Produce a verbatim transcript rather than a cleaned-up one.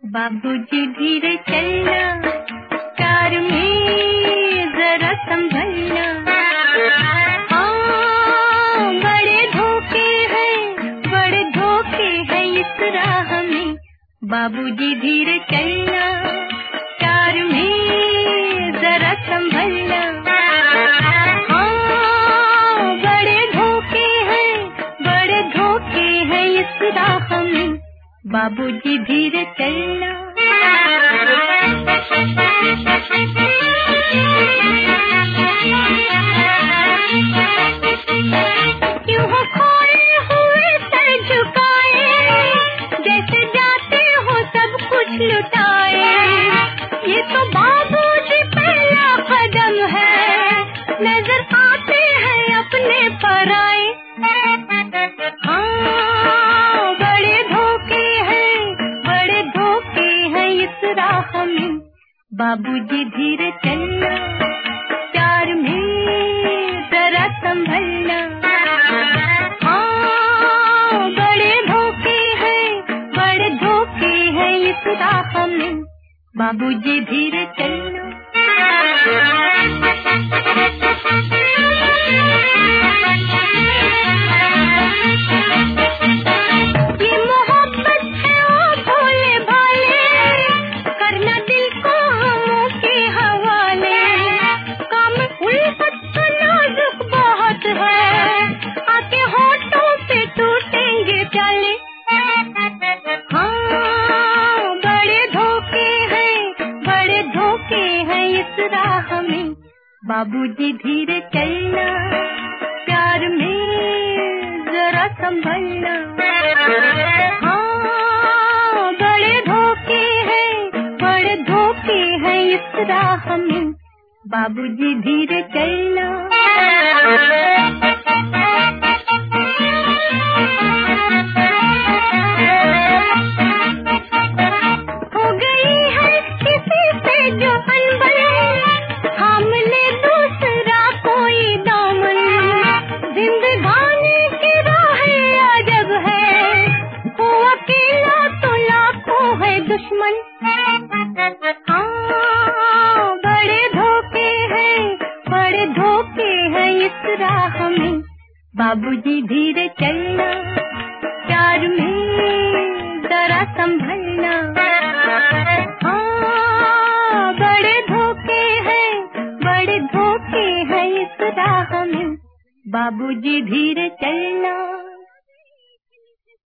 बाबूजी धीरे चलना, प्यार में जरा संभलना। हाँ, बड़े धोखे हैं, बड़े धोखे हैं इस राह में। बाबूजी धीरे चलना, प्यार में जरा संभलना। हाँ, बड़े धोखे हैं, बड़े धोखे हैं इस राह में। बाबूजी धीरे चलना। क्यों हो खोए हुए सर झुकाए, जैसे जाते हो सब कुछ लुटाए। ये तो बाबूजी पहला कदम है, नजर आते हैं अपने पराए। हाँ, बड़े धोखे हैं, बड़े धोखे हैं इस राह में। बाबूजी धीरे चलना, प्यार में जरा संभलना। हाँ, बड़े धोखे हैं, बड़े धोखे हैं इस राह में। बाबूजी धीरे चलना। ये मोहब्बत है ओ भोले भाले, करना दिल को हमों के हवाले। काम उल्फत का नाजुक बहुत है, आके होठों पे टूटेंगे प्याले। हाँ, बड़े धोखे हैं, बड़े धोखे हैं इस राह में। बाबूजी धीरे चलना, प्यार में जरा संभलना। हाँ, बड़े धोखे हैं, बड़े धोखे हैं इस राह में। बाबूजी धीरे चलना। हो गई है किसी से जो अनबन, थाम ले दूसरा कोई दामन। जिंदगानी की राहें अजब है, वो अकेला तो लाखों है दुश्मन। हाँ, बड़े धोखे हैं, बड़े धोखे हैं इस राह में। बाबूजी धीरे चलना, प्यार में जरा संभलना। हाँ, बड़े धोखे हैं, बड़े धोखे हैं इस राह में। बाबूजी धीरे चलना।